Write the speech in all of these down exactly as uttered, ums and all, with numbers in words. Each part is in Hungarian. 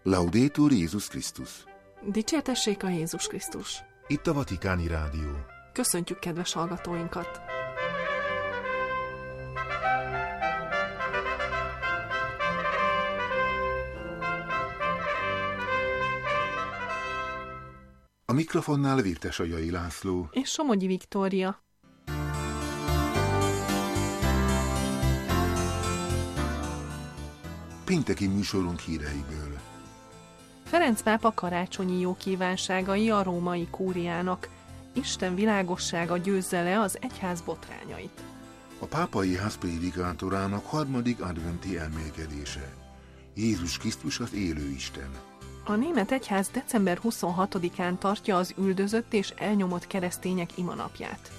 Laudetur Jézus Krisztus. Dicsértessék a Jézus Krisztus. Itt a Vatikáni Rádió. Köszöntjük kedves hallgatóinkat! A mikrofonnál Virtesajai László és Somogyi Viktória. Pénteki műsorunk híreiből. Ferenc pápa karácsonyi jó kívánságai a római kúriának. Isten világossága győzze le az egyház botrányait. A pápai ház prédikátorának harmadik adventi elmélkedése. Jézus Krisztus az élő Isten. A német egyház december huszonhatodikán tartja az üldözött és elnyomott keresztények imanapját.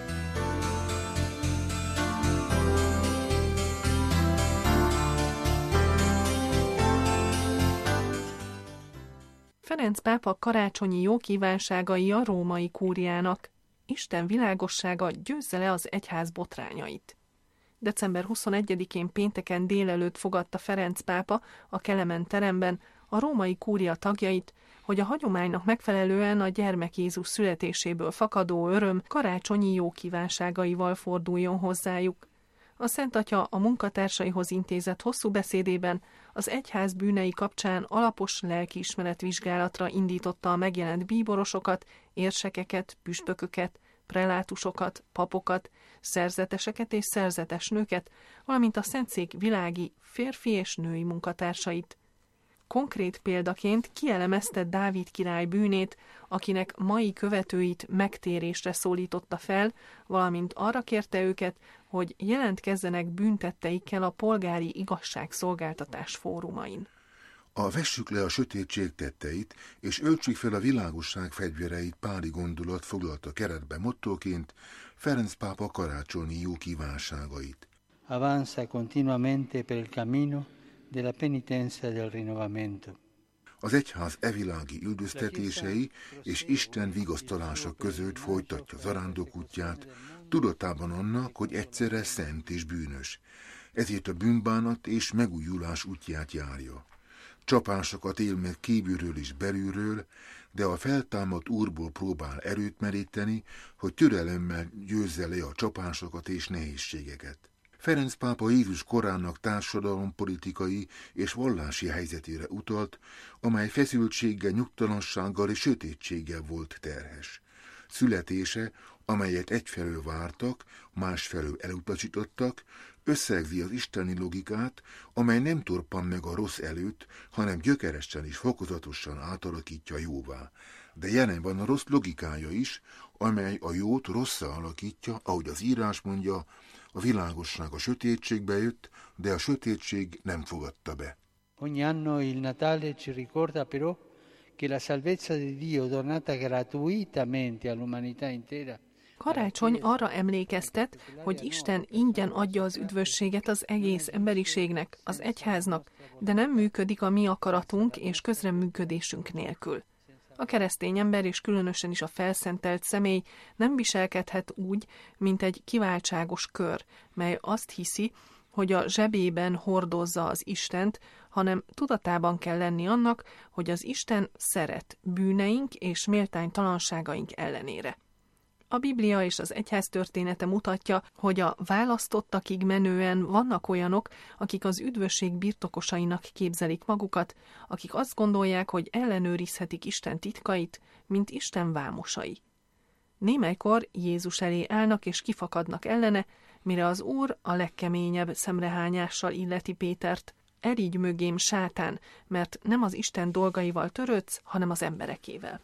Ferenc pápa karácsonyi jó kívánságai a római kúriának. Isten világossága győzze le az egyház botrányait. december huszonegyedikén pénteken délelőtt fogadta Ferenc pápa a Kelemen teremben a római kúria tagjait, hogy a hagyománynak megfelelően a gyermek Jézus születéséből fakadó öröm karácsonyi jó kívánságaival forduljon hozzájuk. A Szent Atya a munkatársaihoz intézett hosszú beszédében az egyház bűnei kapcsán alapos lelkiismeretvizsgálatra indította a megjelent bíborosokat, érsekeket, püspököket, prelátusokat, papokat, szerzeteseket és szerzetes nőket, valamint a Szentszék világi férfi és női munkatársait. Konkrét példaként kielemezte Dávid király bűnét, akinek mai követőit megtérésre szólította fel, valamint arra kérte őket, hogy jelentkezzenek bűntetteikkel a polgári igazságszolgáltatás fórumain. A Vessük le a sötétség tetteit, és öltsük fel a világosság fegyvereit páli gondolat foglalta keretbe mottóként Ferenc pápa karácsonyi jó kívánságait. Avanza continuamente per il cammino della penitenza e del rinnovamento. Az egyház evilági üldöztetései és Isten vigasztalása között folytatja zarándok útját, tudatában annak, hogy egyszerre szent és bűnös. Ezért a bűnbánat és megújulás útját járja. Csapásokat él meg kívülről és belülről, de a feltámadt Úrból próbál erőt meríteni, hogy türelemmel győzze le a csapásokat és nehézségeket. Ferenc pápa Jézus korának társadalompolitikai és vallási helyzetére utalt, amely feszültséggel, nyugtalansággal és sötétséggel volt terhes. Születése, amelyet egyfelől vártak, másfelől elutasítottak, összegzi az isteni logikát, amely nem torpan meg a rossz előtt, hanem gyökeresen és fokozatosan átalakítja jóvá. De jelen van a rossz logikája is, amely a jót rosszá alakítja, ahogy az írás mondja, a világosság a sötétségbe jött, de a sötétség nem fogadta be. Ogni anno il Natale ci ricorda però che la salvezza di Dio donata gratuitamente all'umanità intera. Karácsony arra emlékeztet, hogy Isten ingyen adja az üdvösséget az egész emberiségnek, az egyháznak, de nem működik a mi akaratunk és közreműködésünk nélkül. A keresztény ember és különösen is a felszentelt személy nem viselkedhet úgy, mint egy kiváltságos kör, mely azt hiszi, hogy a zsebében hordozza az Istent, hanem tudatában kell lenni annak, hogy az Isten szeret bűneink és méltánytalanságaink ellenére. A Biblia és az egyház története mutatja, hogy a választottakig menően vannak olyanok, akik az üdvösség birtokosainak képzelik magukat, akik azt gondolják, hogy ellenőrizhetik Isten titkait, mint Isten vámosai. Némelykor Jézus elé állnak és kifakadnak ellene, mire az Úr a legkeményebb szemrehányással illeti Pétert. Erígy mögém, sátán, mert nem az Isten dolgaival törődsz, hanem az emberekével.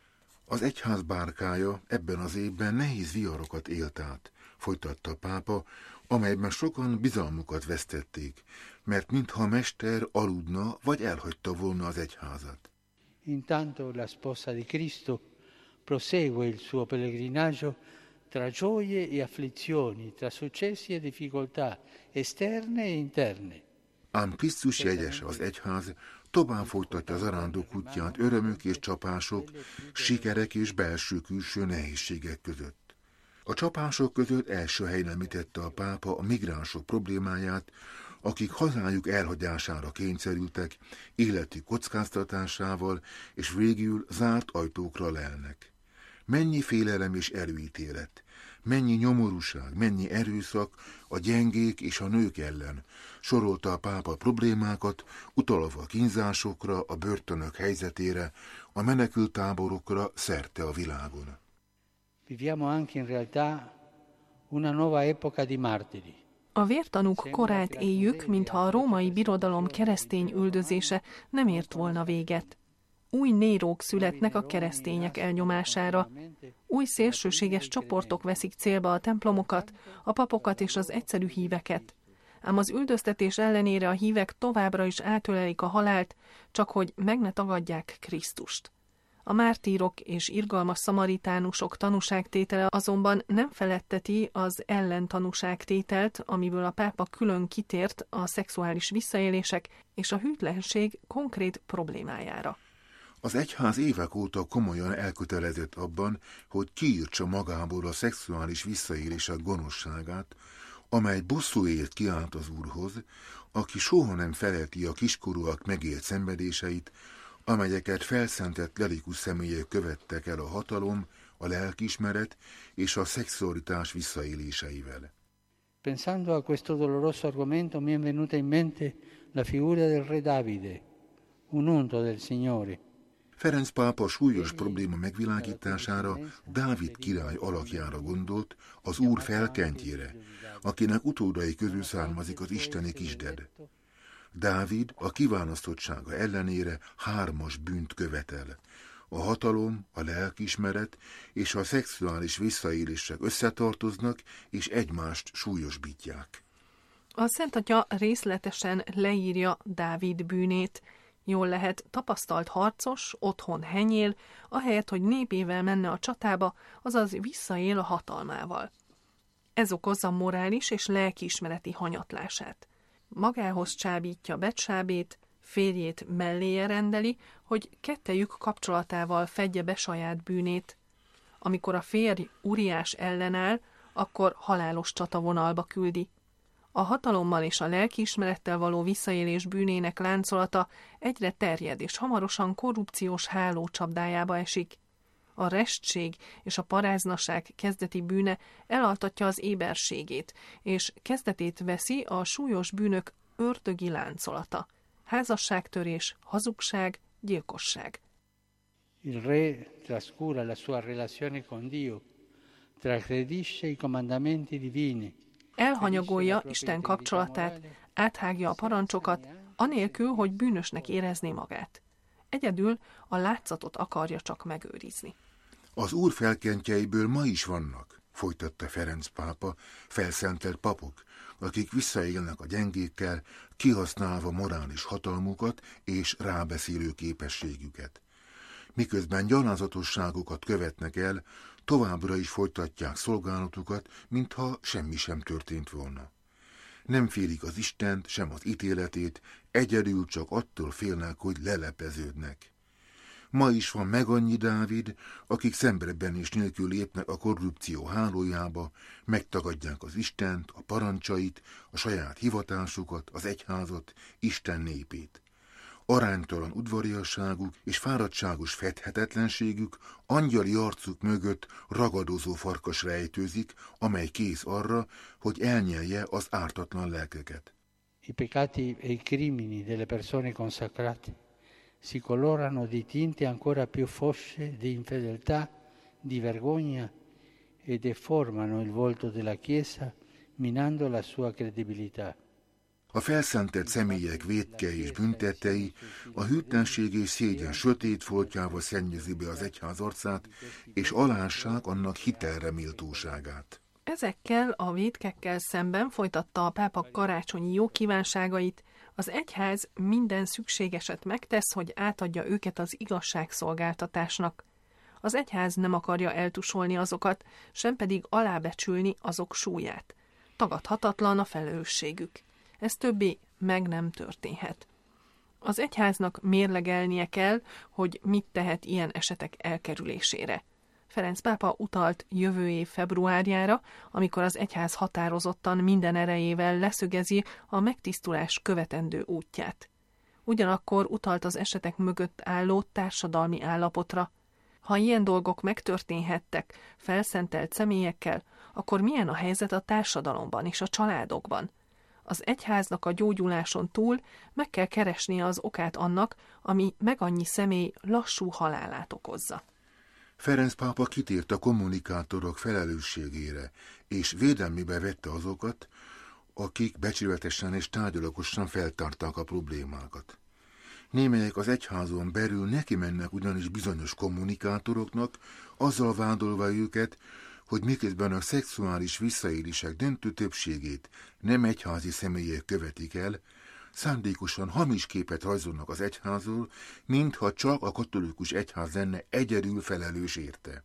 Az egyház bárkája ebben az évben nehéz viharokat élt át, folytatta a pápa, amelyben sokan bizalmukat vesztették, mert mintha a mester aludna vagy elhagyta volna az egyházat. Intanto la sposa di Cristo prosegue il suo pellegrinaggio tra gioie e afflizioni, tra successi e difficoltà esterne e interne. Ám Krisztus jegyese az egyház tovább folytatja az arándok útját örömök és csapások, sikerek és belső-külső nehézségek között. A csapások között első helyen említette a pápa a migránsok problémáját, akik hazájuk elhagyására kényszerültek, életük kockáztatásával, és végül zárt ajtókra lelnek. Mennyi félelem és előítélet, mennyi nyomorúság, mennyi erőszak a gyengék és a nők ellen, sorolta a pápa problémákat, utalva a kínzásokra, a börtönök helyzetére, a menekülttáborokra szerte a világon. Viviamo anche in realtà una nuova epoca di martiri. A vértanúk korát éljük, mintha a római birodalom keresztény üldözése nem ért volna véget. Új nérók születnek a keresztények elnyomására. Új szélsőséges csoportok veszik célba a templomokat, a papokat és az egyszerű híveket. Ám az üldöztetés ellenére a hívek továbbra is átölelik a halált, csak hogy meg ne tagadják Krisztust. A mártírok és irgalmas szamaritánusok tanúságtétele azonban nem feletteti az ellentanúságtételt, amiből a pápa külön kitért a szexuális visszaélések és a hűtlenség konkrét problémájára. Az egyház évek óta komolyan elkötelezett abban, hogy kiírtsa magából a szexuális visszaélések gonoszságát, amely bosszúért kiállt az Úrhoz, aki soha nem felelti a kiskorúak megélt szenvedéseit, amelyeket felszentett lelikus személyek követtek el a hatalom, a lelkiismeret és a szexualitás visszaéléseivel. Pensando a questo doloroso argomento mi è venuta in mente la figura del re Davide, un unto del Signore. Ferenc pápa súlyos probléma megvilágítására Dávid király alakjára gondolt, az Úr felkentjére, akinek utódai közül származik az isteni kisded. Dávid a kiválasztottsága ellenére hármas bűnt követel. A hatalom, a lelkiismeret és a szexuális visszaélések összetartoznak és egymást súlyosbítják. A Szent Atya részletesen leírja Dávid bűnét. Jól lehet, tapasztalt harcos, otthon henyél, ahelyett, hogy népével menne a csatába, azaz visszaél a hatalmával. Ez okozza morális és lelkiismereti hanyatlását. Magához csábítja Betsábét, férjét melléje rendeli, hogy kettejük kapcsolatával fedje be saját bűnét. Amikor a férj Uriás ellenáll, akkor halálos csatavonalba küldi. A hatalommal és a lelkiismerettel való visszaélés bűnének láncolata egyre terjed, és hamarosan korrupciós háló csapdájába esik. A restség és a paráznaság kezdeti bűne elaltatja az éberségét, és kezdetét veszi a súlyos bűnök ördögi láncolata. Házasságtörés, hazugság, gyilkosság. Il re trascura la sua relazione con Dio, trasgredisce i comandamenti divini. Elhanyagolja Isten kapcsolatát, áthágja a parancsokat, anélkül, hogy bűnösnek érezné magát. Egyedül a látszatot akarja csak megőrizni. Az Úr felkentjeiből ma is vannak, folytatta Ferenc pápa, felszentelt papok, akik visszaélnek a gyengékkel, kihasználva morális hatalmukat és rábeszélő képességüket. Miközben gyalázatosságokat követnek el, továbbra is folytatják szolgálatukat, mintha semmi sem történt volna. Nem félik az Istent, sem az ítéletét, egyedül csak attól félnek, hogy lelepeződnek. Ma is van meg annyi Dávid, akik szemrebenés nélkül lépnek a korrupció hálójába, megtagadják az Istent, a parancsait, a saját hivatásukat, az egyházat, Isten népét. Aránytalan udvariasságuk és fáradtságos fedhetetlenségük angyali arcuk mögött ragadozó farkas rejtőzik, amely kész arra, hogy elnyelje az ártatlan lelkeket. I peccati e i crimini delle persone consacrate si colorano di tinte ancora più fosche di infedeltà, di vergogna e deformano il volto della Chiesa, minando la sua credibilità. A felszentelt személyek vétke és büntettei a hűtlenség és szégyen sötét foltjával szennyezi be az egyház arcát, és alássák annak hitelre méltóságát. Ezekkel a vétkekkel szemben folytatta a pápa karácsonyi jó kívánságait, az egyház minden szükségeset megtesz, hogy átadja őket az igazságszolgáltatásnak. Az egyház nem akarja eltusolni azokat, sem pedig alábecsülni azok súlyát. Tagadhatatlan a felelősségük. Ez többé meg nem történhet. Az egyháznak mérlegelnie kell, hogy mit tehet ilyen esetek elkerülésére. Ferenc pápa utalt jövő év februárjára, amikor az egyház határozottan minden erejével leszögezi a megtisztulás követendő útját. Ugyanakkor utalt az esetek mögött álló társadalmi állapotra. Ha ilyen dolgok megtörténhettek felszentelt személyekkel, akkor milyen a helyzet a társadalomban és a családokban? Az egyháznak a gyógyuláson túl meg kell keresnie az okát annak, ami meg annyi személy lassú halálát okozza. Ferenc pápa kitért a kommunikátorok felelősségére, és védelmébe vette azokat, akik becsületesen és tárgyalagosan feltárták a problémákat. Némelyek az egyházon belül neki mennek ugyanis bizonyos kommunikátoroknak, azzal vádolva őket, hogy miközben a szexuális visszaélések döntő többségét nem egyházi személyek követik el, szándékosan hamis képet rajzolnak az egyházról, mintha csak a katolikus egyház lenne egyedül felelős érte.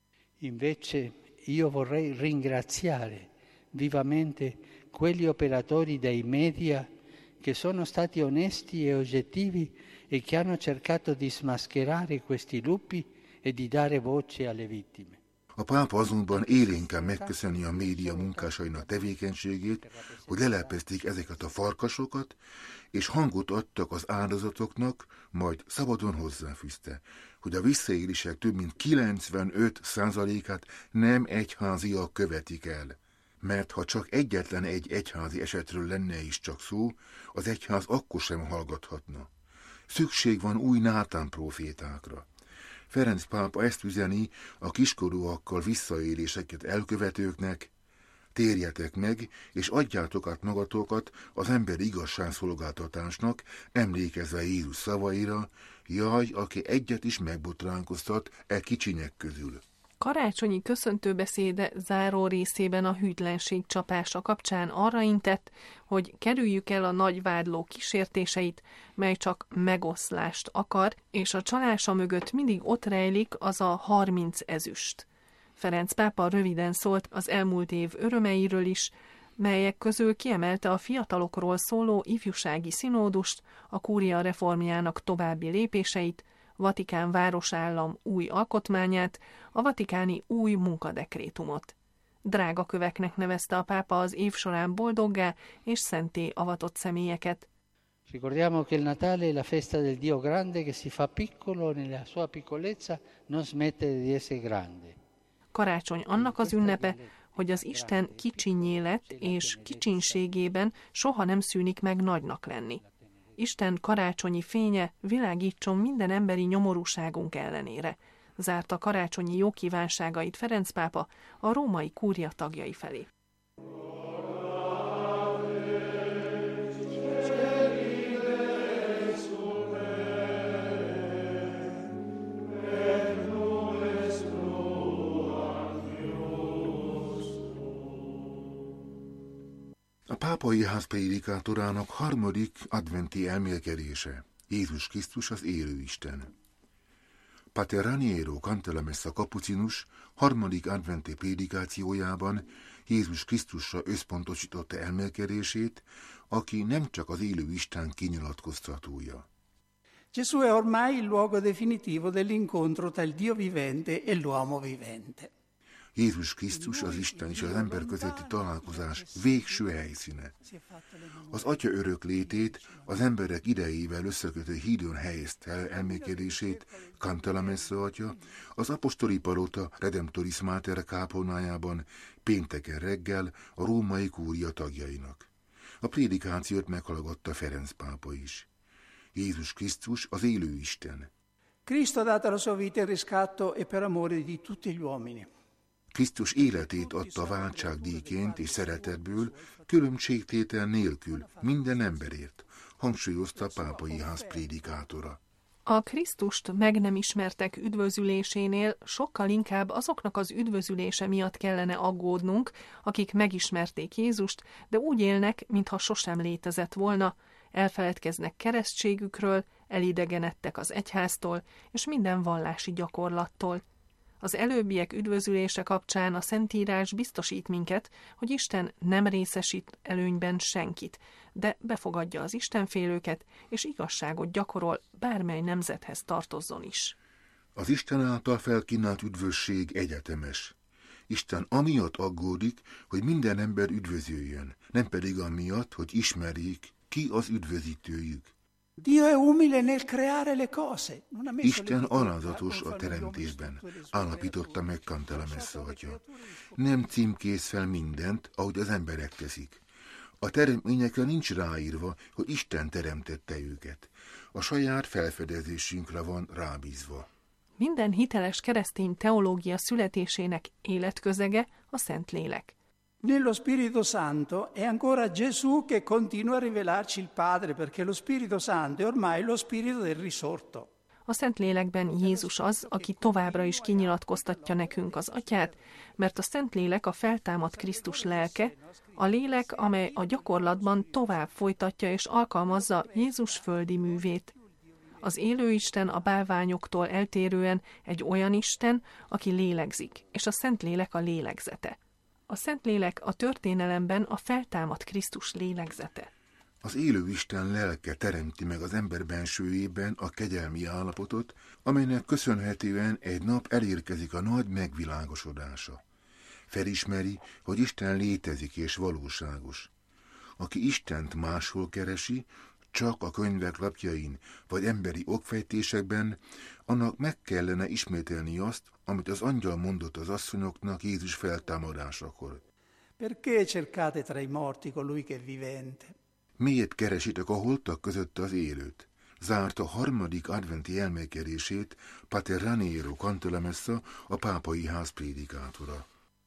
Invece io vorrei ringraziare vivamente quegli operatori dei media che sono stati onesti e oggettivi e che hanno cercato di smascherare questi lupi e di dare voce alle vittime. A pápa azonban élénken megköszöni a média munkásainak tevékenységét, hogy lelepezték ezeket a farkasokat, és hangot adtak az áldozatoknak, majd szabadon hozzáfűzte, hogy a visszaélések több mint kilencvenöt százalékát nem egyháziak követik el. Mert ha csak egyetlen egy egyházi esetről lenne is csak szó, az egyház akkor sem hallgathatna. Szükség van új Nátán prófétákra. Ferenc pápa ezt üzeni a kiskorúakkal visszaéléseket elkövetőknek: térjetek meg, és adjátok át magatokat az emberi igazságszolgáltatásnak, emlékezve Jézus szavaira: jaj, aki egyet is megbotránkoztat e kicsinyek közül. Karácsonyi köszöntőbeszéde záró részében a hűtlenség csapása kapcsán arra intett, hogy kerüljük el a nagy vádló kísértéseit, mely csak megoszlást akar, és a csalása mögött mindig ott rejlik az a harminc ezüst. Ferenc pápa röviden szólt az elmúlt év örömeiről is, melyek közül kiemelte a fiatalokról szóló ifjúsági szinódust, a kúria reformjának további lépéseit, Vatikán városállam új alkotmányát, a vatikáni új munkadekrétumot. Drága köveknek nevezte a pápa az év során boldoggá és szenté avatott személyeket. Ricordiamo che il Natale è la festa del Dio grande che si fa piccolo nella sua piccolezza non smette di essere grande. Karácsony annak az ünnepe, hogy az Isten kicsinnyé lett, és kicsinségében soha nem szűnik meg nagynak lenni. Isten karácsonyi fénye világítson minden emberi nyomorúságunk ellenére, zárta karácsonyi jókívánságait Ferenc pápa a római kúria tagjai felé. A pápai ház prédikátorának harmadik adventi elmélkedése: Jézus Krisztus az élő Isten. Pater Raniero Cantalamessa kapucinus harmadik adventi prédikációjában Jézus Krisztusra összpontosította elmélkedését, aki nem csak az élő Isten kinyilatkoztatója. Gesù è ormai il luogo definitivo dell'incontro tra il Dio vivente e l'uomo vivente. Jézus Krisztus az Isten és az ember közötti találkozás végső helyszíne. Az Atya örök létét, az emberek idejével összekötő hídon helyezte el elmélkedését Cantalamessa atya az apostoli palota Redemptoris Mater kápolnájában pénteken reggel a római kúria tagjainak. A prédikációt meghallgatta Ferenc pápa is. Jézus Krisztus az élő Isten. Cristo ha dato la sua vita in riscatto e per amore di tutti gli uomini. Krisztus életét adta váltságdíjként és szeretetből, különbségtétel nélkül, minden emberért, hangsúlyozta a pápai ház prédikátora. A Krisztust meg nem ismertek üdvözülésénél sokkal inkább azoknak az üdvözülése miatt kellene aggódnunk, akik megismerték Jézust, de úgy élnek, mintha sosem létezett volna, elfeledkeznek keresztségükről, elidegenedtek az egyháztól és minden vallási gyakorlattól. Az előbbiek üdvözülése kapcsán a Szentírás biztosít minket, hogy Isten nem részesít előnyben senkit, de befogadja az istenfélőket, és igazságot gyakorol bármely nemzethez tartozzon is. Az Isten által felkínált üdvösség egyetemes. Isten amiatt aggódik, hogy minden ember üdvözöljön, nem pedig amiatt, hogy ismerjék, ki az üdvözítőjük. Isten alázatos a teremtésben, állapította meg Cantalamessa atya. Nem címkész fel mindent, ahogy az emberek teszik. A teremtményekre nincs ráírva, hogy Isten teremtette őket. A saját felfedezésünkre van rábízva. Minden hiteles keresztény teológia születésének életközege a Szentlélek. Nello Spirito Santo è ancora Gesù che continua a rivelarci il Padre, perché lo Spirito Santo è ormai lo Spirito del risorto. A Szentlélekben Jézus az, aki továbbra is kinyilatkoztatja nekünk az Atyát, mert a Szentlélek a feltámadt Krisztus lelke, a lélek, amely a gyakorlatban tovább folytatja és alkalmazza Jézus földi művét. Az élő Isten a bálványoktól eltérően egy olyan Isten, aki lélegzik, és a Szentlélek a lélegzete. A Szentlélek a történelemben a feltámadt Krisztus lélegzete. Az élő Isten lelke teremti meg az ember bensőjében a kegyelmi állapotot, amelynek köszönhetően egy nap elérkezik a nagy megvilágosodása. Felismeri, hogy Isten létezik és valóságos. Aki Istent máshol keresi, csak a könyvek lapjain vagy emberi okfejtésekben, annak meg kellene ismételni azt, amit az angyal mondott az asszonyoknak Jézus feltámadásakor. Perché cercate tra i morti colui che è vivente? Miért keresitek a holtak között az élőt? Zárt a harmadik adventi elmékerését Pater Raniero Cantalamessa, a pápai ház prédikátora.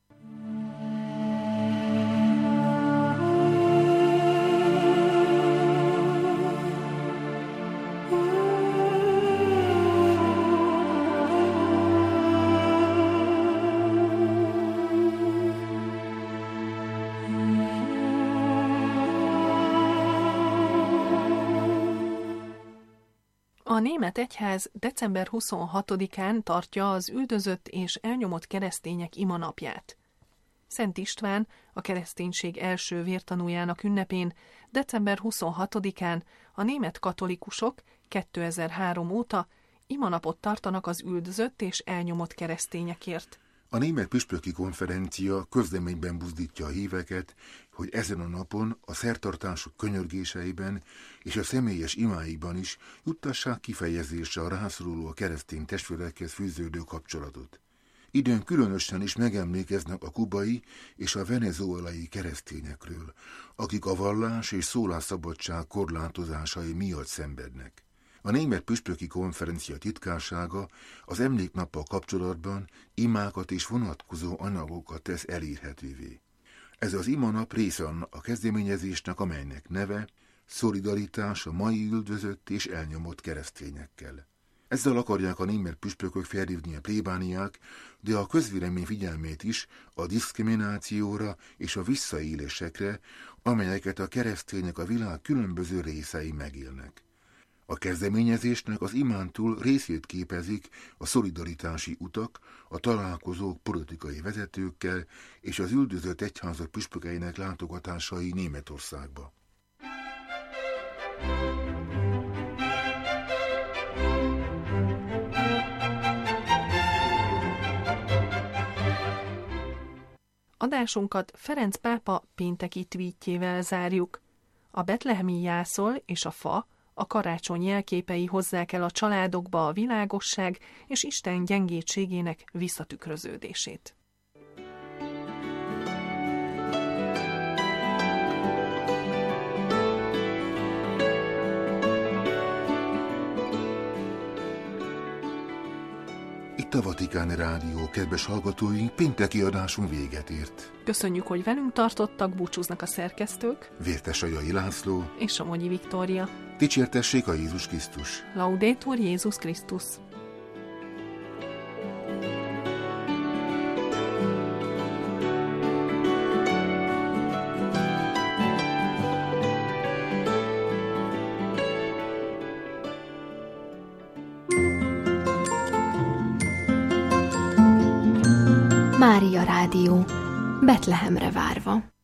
A német egyház december huszonhatodikán tartja az üldözött és elnyomott keresztények imanapját. Szent István, a kereszténység első vértanújának ünnepén december huszonhatodikán a német katolikusok kétezer-három óta imanapot tartanak az üldözött és elnyomott keresztényekért. A német püspöki konferencia közleményben buzdítja a híveket, hogy ezen a napon a szertartások könyörgéseiben és a személyes imáikban is juttassák kifejezésre a rászoruló keresztény testvérekhez fűződő kapcsolatot. Idén különösen is megemlékeznek a kubai és a venezuelai keresztényekről, akik a vallás és szólásszabadság korlátozásai miatt szenvednek. A német püspöki konferencia titkársága az emléknappal kapcsolatban imákat és vonatkozó anyagokat tesz elérhetővé. Ez az imanap része annak a kezdeményezésnek, amelynek neve Szolidaritás a mai üldözött és elnyomott keresztényekkel. Ezzel akarják a német püspökök felhívni a plébániák, de a közvélemény figyelmét is a diszkriminációra és a visszaélésekre, amelyeket a keresztények a világ különböző részei megélnek. A kezdeményezésnek az imán túl részét képezik a szolidaritási utak, a találkozók politikai vezetőkkel és az üldözött egyházak püspökeinek látogatásai Németországba. Adásunkat Ferenc pápa pénteki tweetjével zárjuk. A betlehemi jászol és a fa, a karácsony jelképei hozzák el a családokba a világosság és Isten gyengétségének visszatükröződését. Itt a Vatikáni Rádió, kedves hallgatóink, pénteki adásunk véget ért. Köszönjük, hogy velünk tartottak, búcsúznak a szerkesztők, Vértesajai László és Somogyi Viktória. Dicsértessék a Jézus Krisztus! Laudetur Jézus Krisztus! Mária Rádió, Betlehemre várva.